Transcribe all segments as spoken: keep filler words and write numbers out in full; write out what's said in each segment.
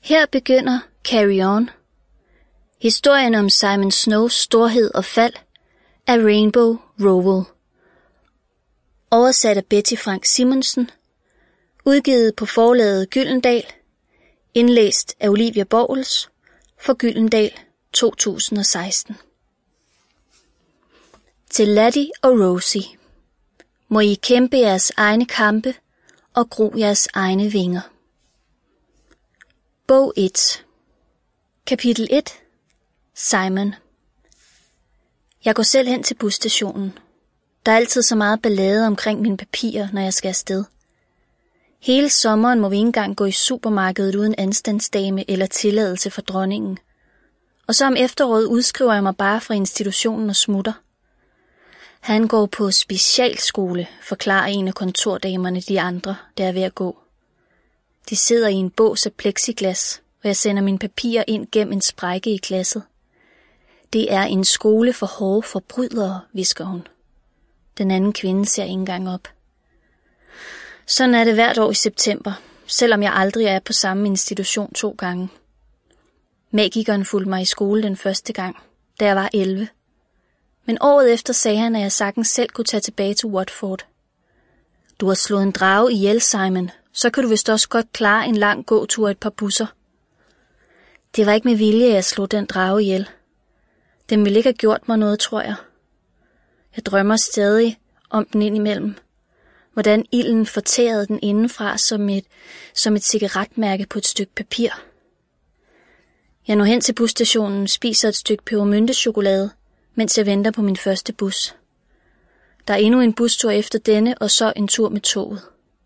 Her begynder Carry On. Historien om Simon Snows storhed og fald af Rainbow Rowell. Oversat af Betty Frank Simonsen. Udgivet på forlaget Gyldendal. Indlæst af Olivia Borgels for Gyldendal to tusind og seksten. Til Laddie og Rosie. Må I kæmpe jeres egne kampe og gro jeres egne vinger. Bog et. Kapitel et. Simon. Jeg går selv hen til busstationen. Der er altid så meget ballade omkring mine papirer, når jeg skal afsted. Hele sommeren må vi ikke engang gå i supermarkedet uden anstandsdame eller tilladelse fra dronningen. Og så om efteråret udskriver jeg mig bare fra institutionen og smutter. Han går på specialskole, forklarer en af kontordamerne de andre, der er ved at gå. De sidder i en bås af plexiglas, og jeg sender mine papirer ind gennem en sprække i glasset. Det er en skole for hårde forbrydere, hvisker hun. Den anden kvinde ser ikke engang op. Sådan er det hvert år i september, selvom jeg aldrig er på samme institution to gange. Magikeren fulgte mig i skole den første gang, da jeg var elleve. Men året efter sagde han, at jeg sagtens selv kunne tage tilbage til Watford. Du har slået en drage ihjel, Simon, så kan du vist også godt klare en lang gåtur og et par busser. Det var ikke med vilje, at jeg slog den drage ihjel. Den ville ikke have gjort mig noget, tror jeg. Jeg drømmer stadig om den indimellem. Hvordan ilden fortærede den indenfra som et, som et cigaretmærke på et stykke papir. Jeg når hen til busstationen, spiser et stykke pebermyntechokolade, mens jeg venter på min første bus. Der er endnu en bustur efter denne, og så en tur med toget.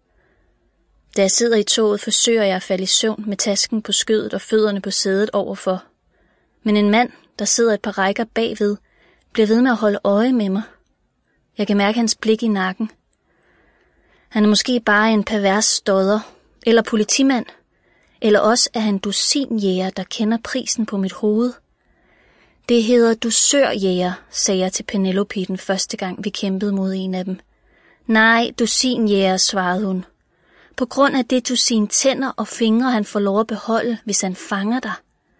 Da jeg sidder i toget, forsøger jeg at falde i søvn med tasken på skødet og fødderne på sædet overfor. Men en mand, der sidder et par rækker bagved, bliver ved med at holde øje med mig. Jeg kan mærke hans blik i nakken. Han er måske bare en pervers stodder, eller politimand, eller også er han dusinjæger, der kender prisen på mit hoved. Det hedder dusørjæger, sagde jeg til Penelope den første gang, vi kæmpede mod en af dem. Nej, dusinjæger, svarede hun. På grund af det dusin tænder og fingre, han får lov at beholde, hvis han fanger dig.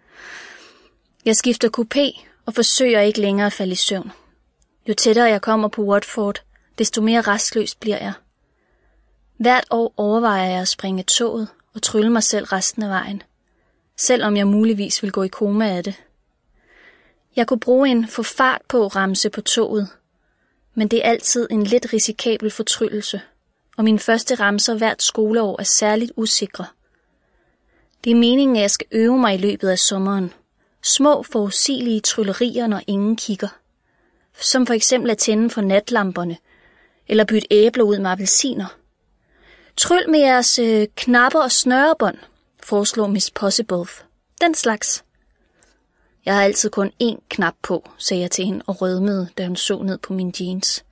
Jeg skifter kupé og forsøger ikke længere at falde i søvn. Jo tættere jeg kommer på Watford, desto mere rastløs bliver jeg. Hvert år overvejer jeg at springe toget og trylle mig selv resten af vejen, selvom jeg muligvis vil gå i koma af det. Jeg kunne bruge en få fart på ramse på toget, men det er altid en lidt risikabel fortryllelse, og mine første ramser hvert skoleår er særligt usikre. Det er meningen, at jeg skal øve mig i løbet af sommeren. Små forudsigelige tryllerier, når ingen kigger. Som for eksempel at tænde for natlamperne, eller bytte æbler ud med appelsiner. Tryl med jeres øh, knapper og snørebånd, foreslår Miss Possible. Den slags. Jeg har altid kun én knap på, sagde jeg til hende og rødmede, da hun så ned på mine jeans.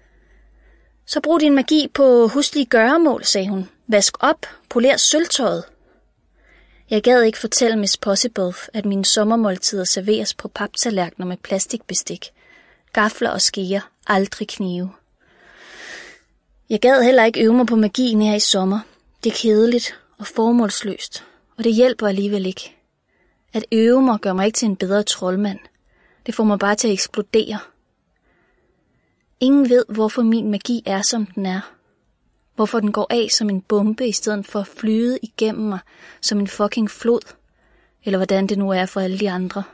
Så brug din magi på huslige gøremål, sagde hun. Vask op, poler sølvtøjet. Jeg gad ikke fortælle Miss Possible, at mine sommermåltider serveres på paptallerkener med plastikbestik. Gafler og skeer, aldrig knive. Jeg gad heller ikke øve mig på magien her i sommer. Det er kedeligt og formålsløst, og det hjælper alligevel ikke. At øve mig gør mig ikke til en bedre troldmand. Det får mig bare til at eksplodere. Ingen ved, hvorfor min magi er, som den er. Hvorfor den går af som en bombe, i stedet for at flyde igennem mig som en fucking flod. Eller hvordan det nu er for alle de andre.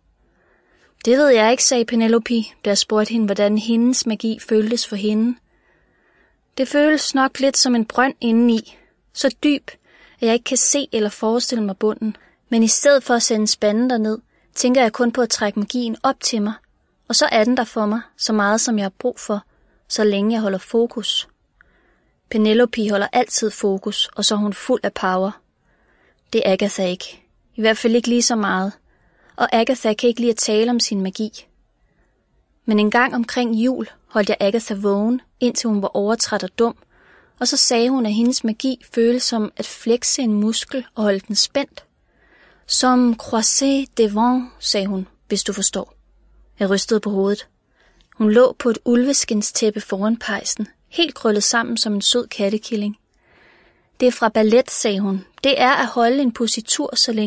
Det ved jeg ikke, sagde Penelope, da jeg spurgte hende, hvordan hendes magi føltes for hende. Det føles nok lidt som en brønd indeni, så dyb, at jeg ikke kan se eller forestille mig bunden. Men i stedet for at sende spanden derned, tænker jeg kun på at trække magien op til mig, og så er den der for mig, så meget som jeg har brug for, så længe jeg holder fokus. Penelope holder altid fokus, og så er hun fuld af power. Det er Agatha ikke. I hvert fald ikke lige så meget. Og Agatha kan ikke lide at tale om sin magi. Men en gang omkring jul holdt jeg Agatha vågen, indtil hun var overtræt og dum, og så sagde hun, at hendes magi føles som at flekse en muskel og holde den spændt. Som croisé devant, sagde hun, hvis du forstår. Jeg rystede på hovedet. Hun lå på et ulveskinstæppe foran pejsen, helt krøllet sammen som en sød kattekilling. Det er fra ballet, sagde hun. Det er at holde en positur så længe.